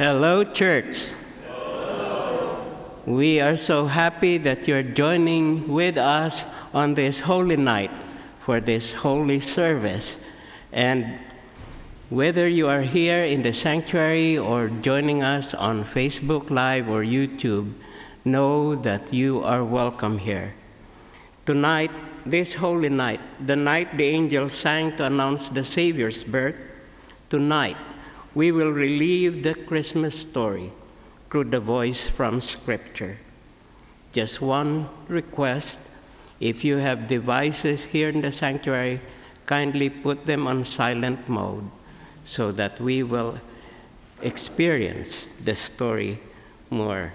Hello, church. We are so happy that you're joining with us on this holy night for this holy service. And whether you are here in the sanctuary or joining us on Facebook Live or YouTube, know that you are welcome here. Tonight, this holy night, the night the angels sang to announce the Savior's birth, tonight we will relive the Christmas story through the voice from Scripture. Just one request: if you have devices here in the sanctuary, kindly put them on silent mode so that we will experience the story more.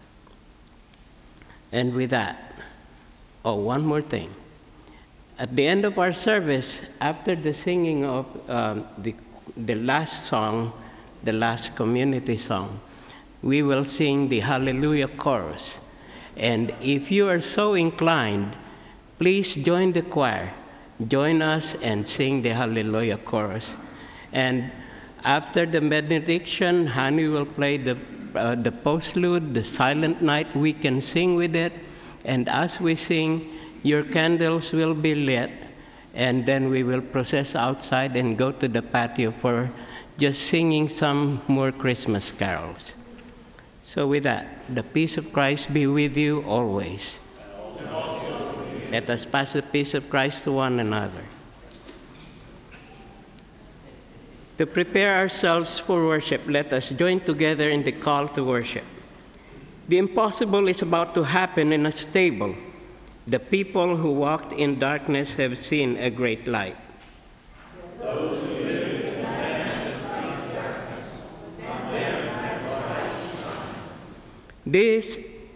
And with that, one more thing. At the end of our service, after the singing of the last song, the last community song, we will sing the Hallelujah chorus. And if you are so inclined, please join the choir. Join us and sing the Hallelujah chorus. And after the benediction, Hani will play the postlude, the Silent Night. We can sing with it. And as we sing, your candles will be lit. And then we will process outside and go to the patio for just singing some more Christmas carols. So with that, the peace of Christ be with you always. Let us pass the peace of Christ to one another. To prepare ourselves for worship, let us join together in the call to worship. The impossible is about to happen in a stable. The people who walked in darkness have seen a great light. Those who live in the land of darkness, on them has light shone. This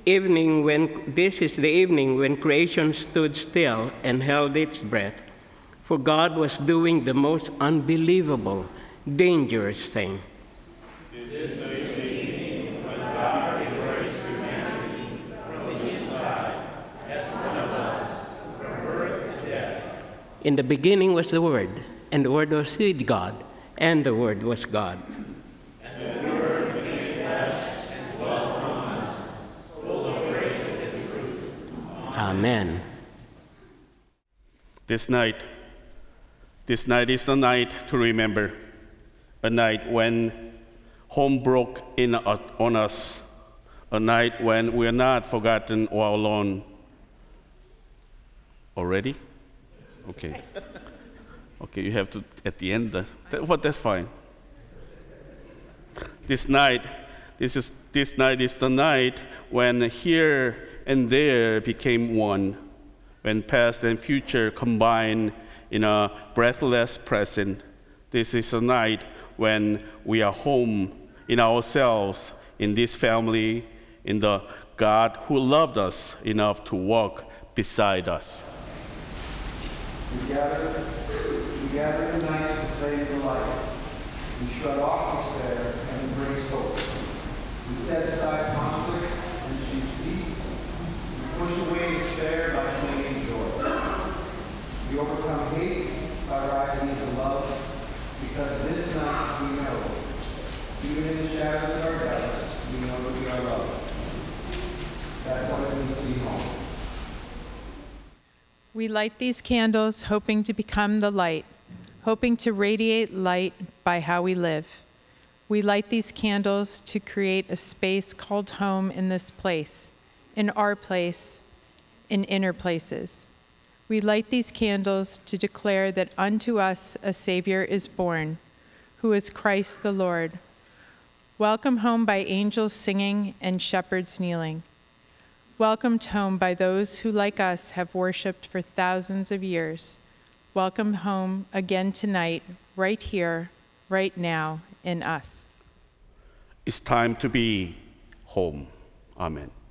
is the evening when creation stood still and held its breath, for God was doing the most unbelievable, dangerous thing. This is the evening when God embraced humanity from the inside as one of us, from birth to death. In the beginning was the Word, and the Word was with God, and the Word was God. And the Word became flesh and dwelt among us, full of grace and truth. Amen. This night is the night to remember. A night when home broke in on us. A night when we are not forgotten or alone. Already? Okay. Okay, you have to at the end. That's fine. This night is the night when here and there became one. When past and future combine in a breathless present. This is a night when we are home in ourselves, in this family, in the God who loved us enough to walk beside us. We gather tonight to praise the light. We shut off despair and embrace hope. We set aside conflict and choose peace. We push away despair by claiming joy. We overcome hate by rising into love. Because this night we know, even in the shadows of our doubts, we know that we are loved. That's what it means to be home. We light these candles hoping to become the light, hoping to radiate light by how we live. We light these candles to create a space called home in this place, in our place, in inner places. We light these candles to declare that unto us a Savior is born, who is Christ the Lord. Welcomed home by angels singing and shepherds kneeling. Welcomed home by those who, like us, have worshiped for thousands of years. Welcomed home again tonight, right here, right now, in us. It's time to be home. Amen.